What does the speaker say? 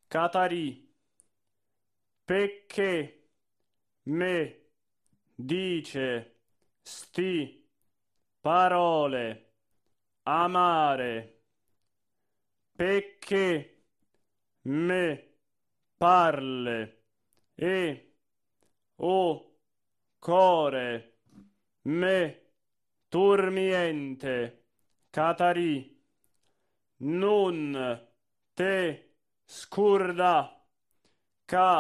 Catari, perché me dice sti parole amare, perché me parle e o core me turmiente, Catari, non te scurda, ca